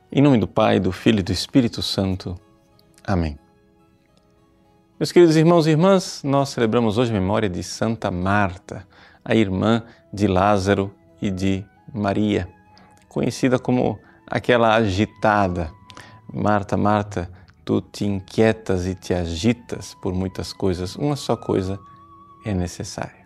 Em nome do Pai, do Filho e do Espírito Santo. Amém. Meus queridos irmãos e irmãs, nós celebramos hoje a memória de Santa Marta, a irmã de Lázaro e de Maria, conhecida como aquela agitada. Marta, Marta, tu te inquietas e te agitas por muitas coisas, uma só coisa é necessária.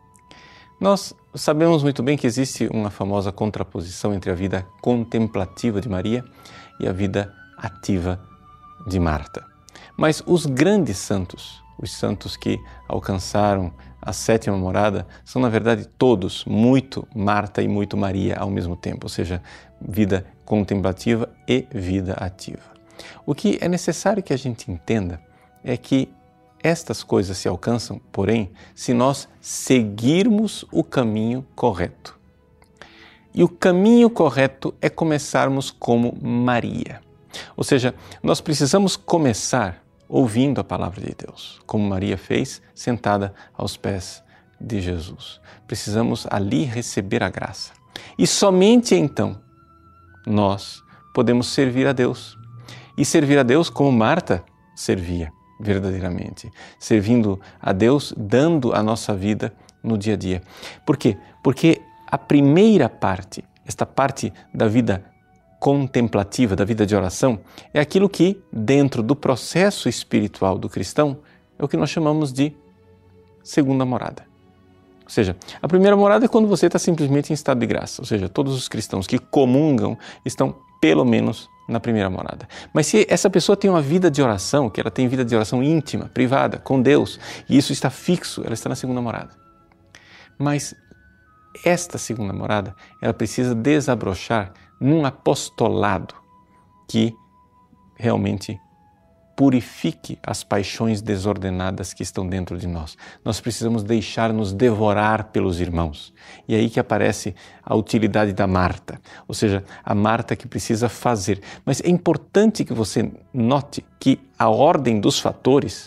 Nós sabemos muito bem que existe uma famosa contraposição entre a vida contemplativa de Maria e a vida ativa de Marta. Mas os grandes santos, os santos que alcançaram a sétima morada, são na verdade todos muito Marta e muito Maria ao mesmo tempo, ou seja, vida contemplativa e vida ativa. O que é necessário que a gente entenda é que estas coisas se alcançam, porém, se nós seguirmos o caminho correto. E o caminho correto é começarmos como Maria. Ou seja, nós precisamos começar ouvindo a palavra de Deus, como Maria fez, sentada aos pés de Jesus. Precisamos ali receber a graça. E somente então nós podemos servir a Deus. E servir a Deus como Marta servia verdadeiramente, servindo a Deus, dando a nossa vida no dia a dia. Por quê? Porque a primeira parte, esta parte da vida contemplativa, da vida de oração, é aquilo que, dentro do processo espiritual do cristão, é o que nós chamamos de segunda morada. Ou seja, a primeira morada é quando você está simplesmente em estado de graça, ou seja, todos os cristãos que comungam estão pelo menos na primeira morada. Mas se essa pessoa tem uma vida de oração, que ela tem vida de oração íntima, privada, com Deus, e isso está fixo, ela está na segunda morada. Mas esta segunda morada, ela precisa desabrochar num apostolado que realmente purifique as paixões desordenadas que estão dentro de nós. Nós precisamos deixar-nos devorar pelos irmãos. E aí que aparece a utilidade da Marta, ou seja, a Marta que precisa fazer. Mas é importante que você note que a ordem dos fatores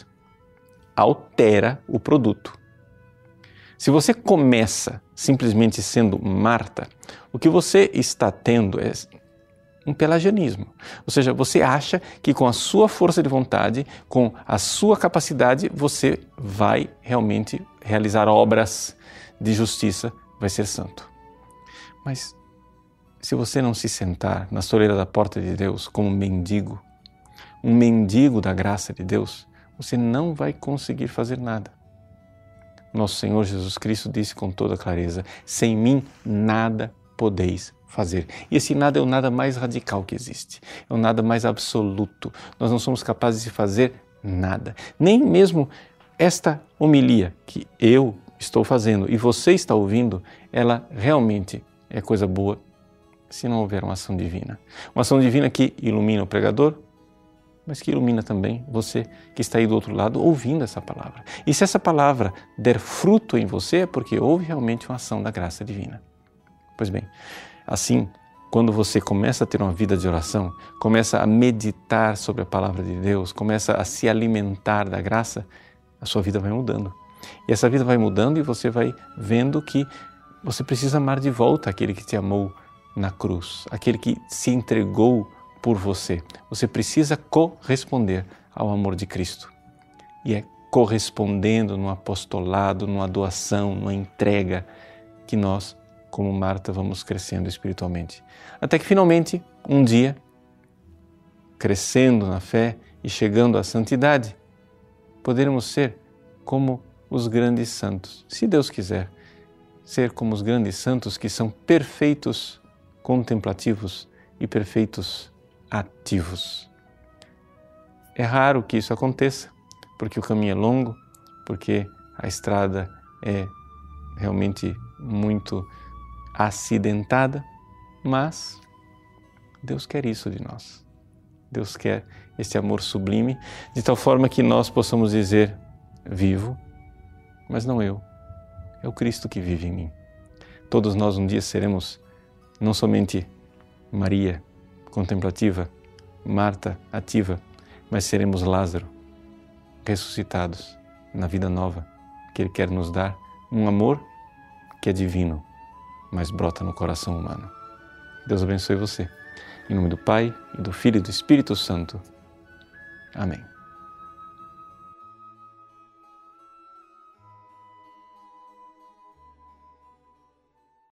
altera o produto. Se você começa simplesmente sendo Marta, o que você está tendo é um pelagianismo. Ou seja, você acha que com a sua força de vontade, com a sua capacidade, você vai realmente realizar obras de justiça, vai ser santo. Mas se você não se sentar na soleira da porta de Deus como um mendigo da graça de Deus, você não vai conseguir fazer nada. Nosso Senhor Jesus Cristo disse com toda clareza: sem mim nada podeis fazer. E esse nada é o nada mais radical que existe, é o nada mais absoluto. Nós não somos capazes de fazer nada. Nem mesmo esta homilia que eu estou fazendo e você está ouvindo, ela realmente é coisa boa se não houver uma ação divina. Uma ação divina que ilumina o pregador, mas que ilumina também você que está aí do outro lado ouvindo essa palavra. E se essa palavra der fruto em você, é porque houve realmente uma ação da graça divina. Pois bem, assim, quando você começa a ter uma vida de oração, começa a meditar sobre a palavra de Deus, começa a se alimentar da graça, a sua vida vai mudando. E essa vida vai mudando e você vai vendo que você precisa amar de volta aquele que te amou na cruz, aquele que se entregou por você. Você precisa corresponder ao amor de Cristo. E é correspondendo no apostolado, numa doação, numa entrega, que nós, como Marta, vamos crescendo espiritualmente. Até que finalmente, um dia, crescendo na fé e chegando à santidade, poderemos ser como os grandes santos. Se Deus quiser, ser como os grandes santos que são perfeitos contemplativos e perfeitos ativos. É raro que isso aconteça, porque o caminho é longo, porque a estrada é realmente muito acidentada, mas Deus quer isso de nós. Deus quer esse amor sublime, de tal forma que nós possamos dizer: vivo, mas não eu, é o Cristo que vive em mim. Todos nós um dia seremos não somente Maria contemplativa, Marta ativa, mas seremos Lázaro, ressuscitados na vida nova que Ele quer nos dar, um amor que é divino, mas brota no coração humano. Deus abençoe você Em nome do Pai, e do Filho e do Espírito Santo. Amém.